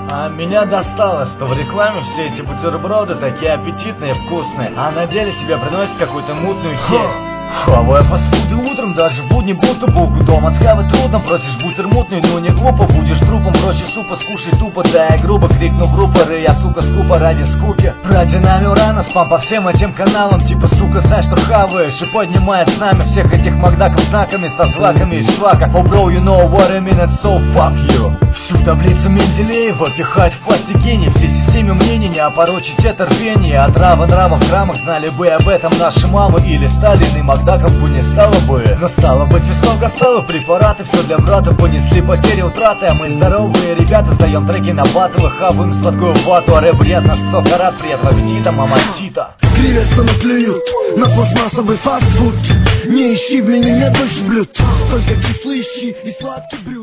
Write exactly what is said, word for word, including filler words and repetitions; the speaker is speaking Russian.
А меня достало, что в рекламе все эти бутерброды такие аппетитные, вкусные, а на деле тебе приносят какую-то мутную херь. Хавая фастфуды утром, даже в будни будто булку дома схавать трудно. Просишь бутер мутный, ну не глупо, будешь трупом. Проще супа скушай тупо, да и грубо. Крикнув рупоры, я сука скупа ради скуки. Продинамил рано, спам по всем этим каналам. Типа сука, знаешь, что хаваешь. И поднимает с нами всех этих макдаков знаками, со злаками и шлака. Oh bro, you know what I mean, it's so fuck you. Всю таблицу Менделеева пихать в пластикине. Все системы мнений не опорочить это рвение. Отрава нрава в храмах, знали бы об этом наши мамы. Или Сталин и Макдаков бы не стало бы. Но стало быть весновка стала, препараты все для братов. Понесли потери, утраты, а мы здоровые ребята. Сдаем треки на батлы, хаваем сладкую вату. А рэп приятно, сколько раз, приятного аппетита, мамасита. Кривятся, но плюют на пластмассовый фастфуд. Не ищи, блин, и нет больше блюд, только кислый щи и сладкий брюд.